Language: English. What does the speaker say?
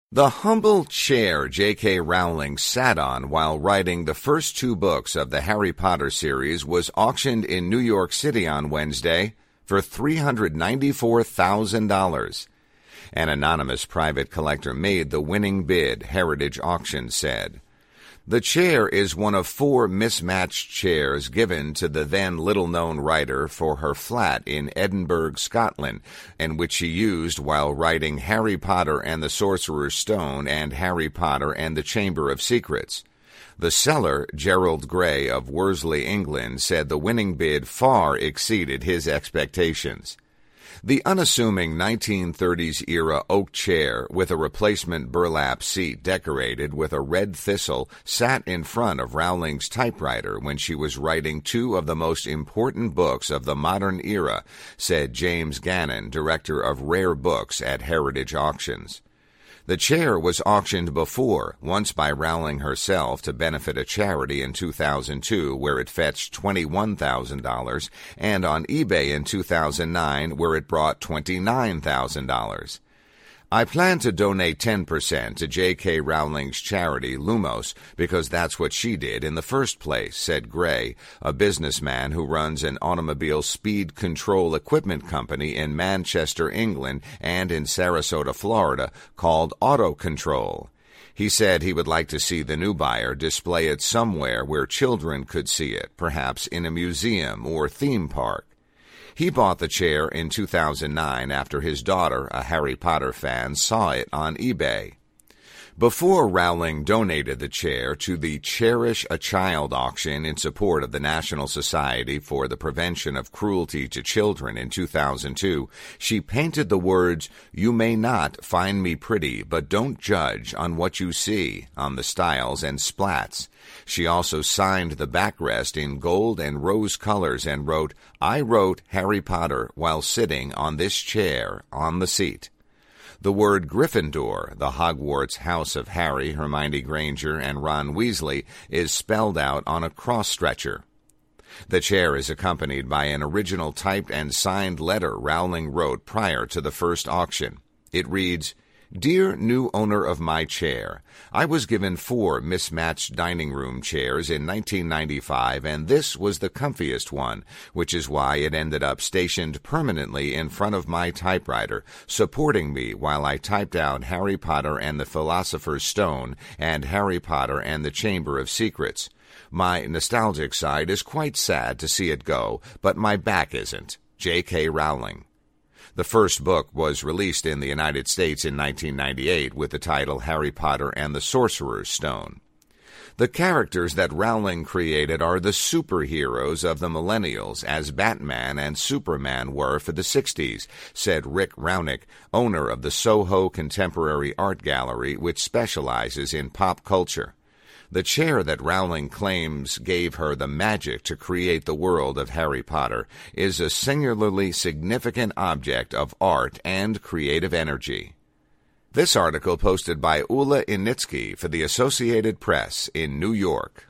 The humble chair J.K. Rowling sat on while writing the first two books of the Harry Potter series was auctioned in New York City on Wednesday for $394,000. An anonymous private collector made the winning bid, Heritage Auctions said. The chair is one of four mismatched chairs given to the then little-known writer for her flat in Edinburgh, Scotland, and which she used while writing Harry Potter and the Sorcerer's Stone and Harry Potter and the Chamber of Secrets. The seller, Gerald Gray of Worsley, England, said the winning bid far exceeded his expectations. The unassuming 1930s-era oak chair with a replacement burlap seat decorated with a red thistle sat in front of Rowling's typewriter when she was writing two of the most important books of the modern era, said James Gannon, director of rare books at Heritage Auctions. The chair was auctioned before, once by Rowling herself to benefit a charity in 2002 where it fetched $21,000, and on eBay in 2009 where it brought $29,000. I plan to donate 10% to J.K. Rowling's charity, Lumos, because that's what she did in the first place, said Gray, a businessman who runs an automobile speed control equipment company in Manchester, England, and in Sarasota, Florida, called Auto Control. He said he would like to see the new buyer display it somewhere where children could see it, perhaps in a museum or theme park. He bought the chair in 2009 after his daughter, a Harry Potter fan, saw it on eBay. Before Rowling donated the chair to the Cherish a Child auction in support of the National Society for the Prevention of Cruelty to Children in 2002, she painted the words, "You may not find me pretty, but don't judge on what you see," on the styles and splats. She also signed the backrest in gold and rose colors and wrote, "I wrote Harry Potter while sitting on this chair on the seat." The word Gryffindor, the Hogwarts house of Harry, Hermione Granger, and Ron Weasley, is spelled out on a cross-stretcher. The chair is accompanied by an original typed and signed letter Rowling wrote prior to the first auction. It reads, "Dear new owner of my chair, I was given 4 mismatched dining room chairs in 1995, and this was the comfiest one, which is why it ended up stationed permanently in front of my typewriter, supporting me while I typed out Harry Potter and the Philosopher's Stone and Harry Potter and the Chamber of Secrets. My nostalgic side is quite sad to see it go, but my back isn't. J.K. Rowling." The first book was released in the United States in 1998 with the title Harry Potter and the Sorcerer's Stone. The characters that Rowling created are the superheroes of the millennials, as Batman and Superman were for the 60s, said Rick Raunick, owner of the Soho Contemporary Art Gallery, which specializes in pop culture. The chair that Rowling claims gave her the magic to create the world of Harry Potter is a singularly significant object of art and creative energy. This article posted by Ula Initsky for the Associated Press in New York.